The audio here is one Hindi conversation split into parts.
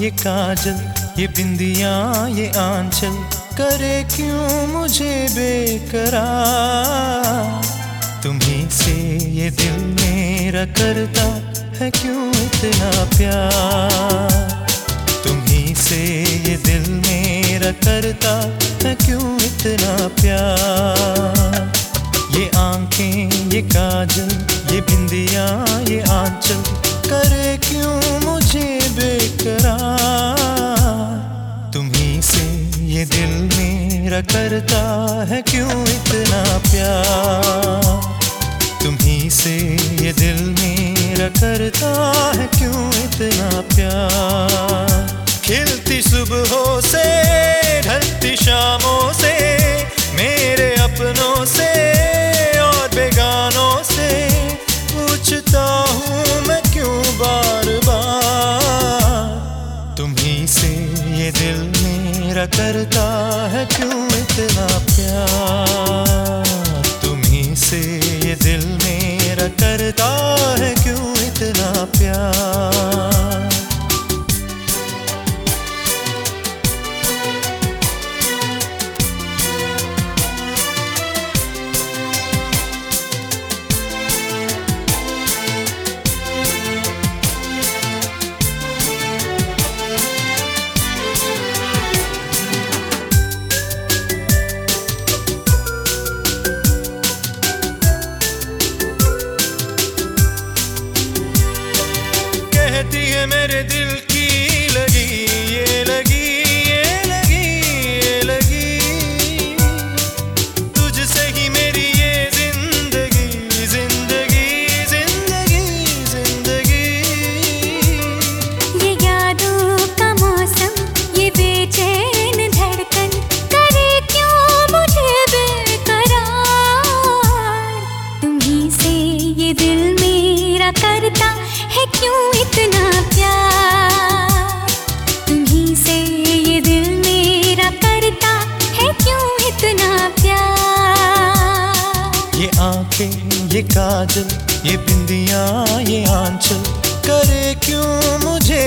ये काजल, ये बिंदियां, ये आंचल करे क्यों मुझे बेकरार। तुम्हीं से ये दिल मेरा करता है क्यों इतना प्यार। तुम्हीं से ये दिल मेरा करता है क्यों इतना प्यार। ये आंखें, ये काजल, ये बिंदियां, ये आंचल करे क्यों मुझे बेकरार। तुम्हीं से ये दिल मेरा करता है क्यों इतना प्यार। तुम्हीं से ये दिल मेरा करता है क्यों इतना प्यार। खिलती सुबहों से ढलती शामों से, मेरे अपनों से और बेगानों से पूछता हूँ मैं क्यों बार बार। तुम्हीं से ये दिल मेरा करता है क्यों इतना प्यार। तुम्हीं से ये दिल मेरा करता है क्यों इतना प्यार। कहती है मेरे दिल की लगी, ये लगी, ये लगी, ये लगी। तुझसे ही मेरी ये जिंदगी, जिंदगी, जिंदगी, जिंदगी। ये यादों का मौसम, ये बेचैन धड़कन करे क्यों मुझे बेकरार। तुम्हीं से ये दिल मेरा करता है क्यों इतना प्यार। तुम्हीं से ये दिल मेरा करता है क्यों इतना प्यार। ये आंखें, ये काजल, ये बिंदियां, ये आंचल करे क्यों मुझे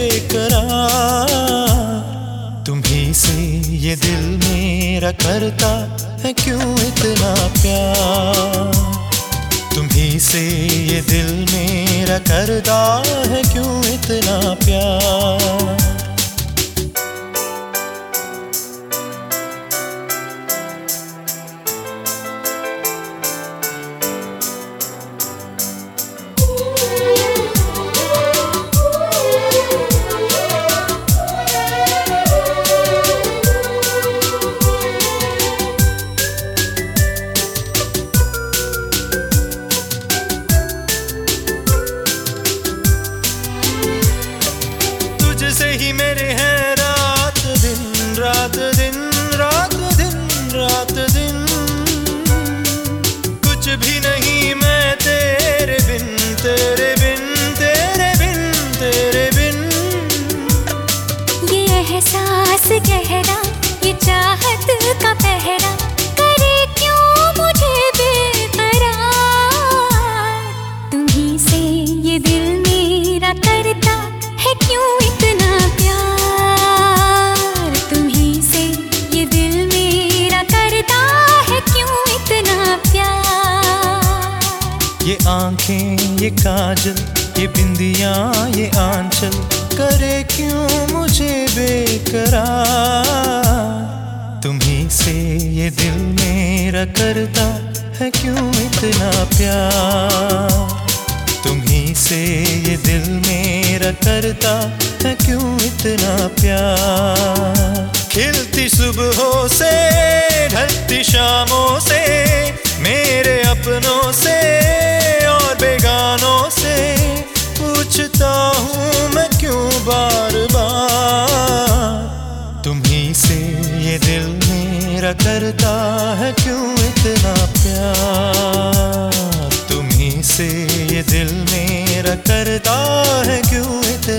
बेकरार। तुम्हीं से ये दिल मेरा करता है क्यों इतना प्यार। तुम्हीं से ये दिल मेरा करता है क्यों इतना प्यार। तुझसे ही मेरे हैं रात दिन, रात दिन, रात दिन, रात दिन। कुछ भी नहीं मैं तेरे बिन, तेरे बिन, तेरे बिन, तेरे बिन। ये एहसास गहरा, ये चाहत का पहरा करे क्यों मुझे बेकरार। तुम्हीं से ये दिल मेरा करता है क्यों इतना प्यार। तुम्हीं से ये दिल मेरा करता है क्यों इतना प्यार। ये आंखें, ये काजल, ये बिंदियां, ये आंचल करे क्यों मुझे बेकरार। तुम्हीं से ये दिल मेरा करता है क्यों इतना प्यार। तुम्हीं से ये दिल मेरा करता है क्यों इतना प्यार। खिलती सुबहों से ढलती शामों से, मेरे अपनों से और बेगानों से पूछता हूँ मैं क्यों बार बार। तुम्हीं से ये दिल मेरा करता है क्यों इतना प्यार। तुम्हीं से ये दिल मेरा करता है क्यों इतना